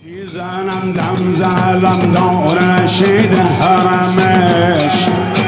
میزنم دم زلم دور نشید حرمش،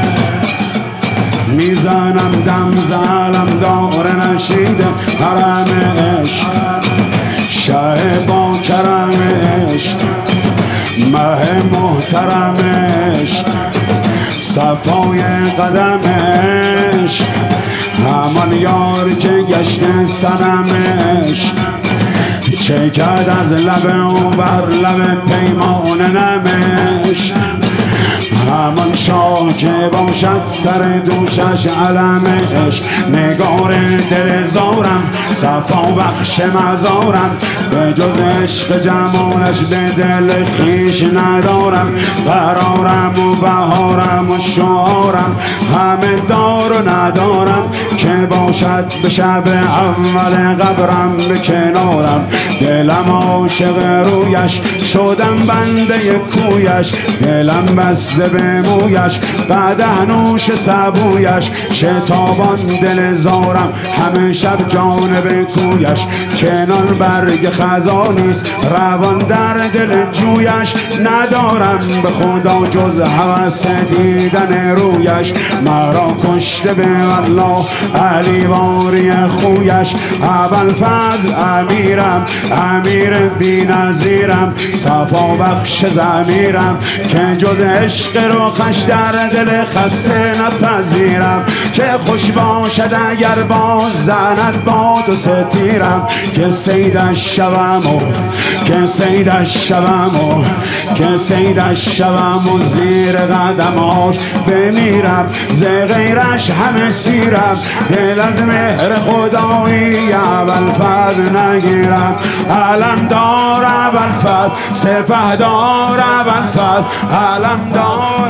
میزنم دم زلم دور نشید حرمش، شه با کرمش مه محترمش، صفای قدمش همان یار که گشته سنمش، چه کرد از لب او بر لب پیمان نمش، همان شاه که باشد سر دوشش علمش، نگار دل زارم صفا بخش مزارم، به جز عشق جمالش به دل خویش ندارم، قرارم و بهارم و شعارم همه دار و ندارم، که باشد به شب اول قبرم به کنارم، دلم عاشق رویش شدم بنده کویش، دلم بسته به مویش قدح نوش سبویش، شتابان دل زارم همه شب جانب کویش، کنار برگ خزانیست روان در دل جویش، ندارم به خدا جز هوس دیدن رویش، مرا کشته به والله علی واری خویش، ابوالفضل امیرم امیر بی نظیرم، صفا بخش ضمیرم که جز عشق روخش در دل خسته نپذیرم، که خوش باشد اگر باز زند باد و ستیرم، که صیدش شوم و که صیدش شوم و که صیدش شوم و زیر قدماش بمیرم، ز غیرش همه سیرم، دل از مهر خدایی ابوالفضل نگیرم، علم دار ابوالفضل سپهدار ابوالفضل، علم دار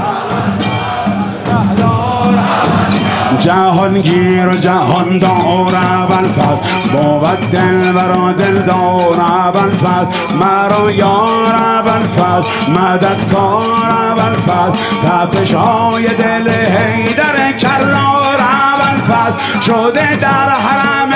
جهانگیر و جهاندار ابوالفضل، بود دلبر و دلدار ابوالفضل، مرا یار ابوالفضل مددکار ابوالفضل، تپش های دل حیدر کرار ابوالفضل، شده در حرم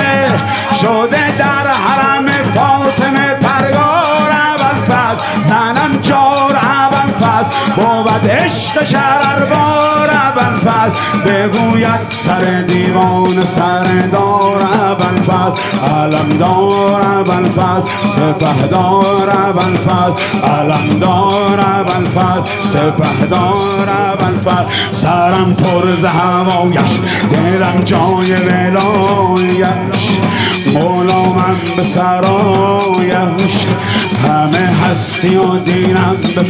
فاطمه پرگار ابوالفضل، زنم جار ابوالفضل، بود عشق شرربار ابوالفضل، بگوید سر دیوان سردار ابوالفضل، علمدار ابوالفضل سپهدار ابوالفضل، علمدار ابوالفضل سپهدار ابوالفضل، سرم پر ز هوایش دلم جای ولایش، غلامم به سرایش همه هستی و دینم به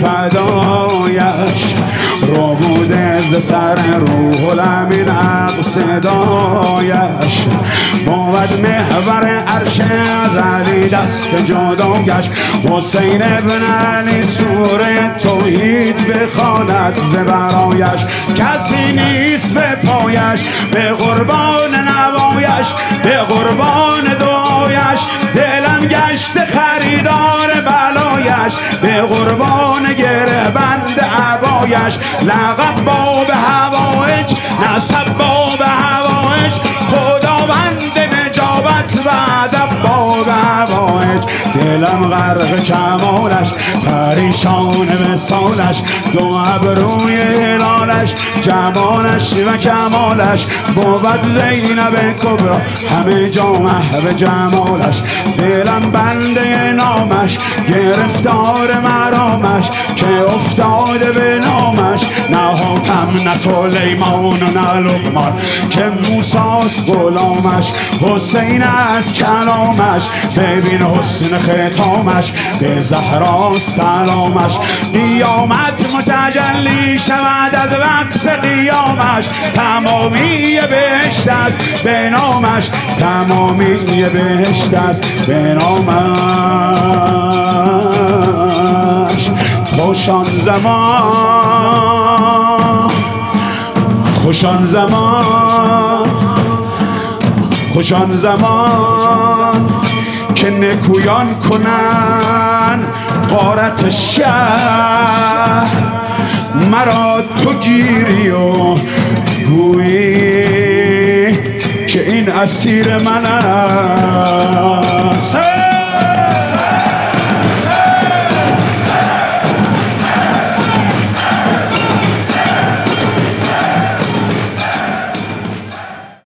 فدایش، رو بوده ز سر روح الامین حق صدایش، بود محور عرش ازلی دست جدایش، حسین ابن علی سوره توحید بخواند ز برایش، کسی نیست به پایش به قربان نوایش، به قربان دعایش، دلم گشت خریدار بلایش، به قربان گره بند عبایش، لقب باب هوایج نسب باب هوایج، خداوند نجابت و ادب باب هوایج، دلم غرق کمالش پریشان وصالش، دو ابروی هلالش جمالش و کمالش، بود زینب کبرا همه جا محو جمالش، دلم بنده نامش گرفتار مرامش، که افتاده به نامش نه حاتم نه سلیمان و نه لقمان، که موسیٰ غلامش حسین از کلامش، ببین حسن ختامش به زهرا سلامش، قیامت متجلی شود از وقت قیامش، تمامی بهشت است به نامش، تمامی بهشت است به نامش، خوشان زمان خوشان زمان خوشان زمان، که نکویان کنن غارت شهر، مرا تو گیری و گویی که این اسیر من است.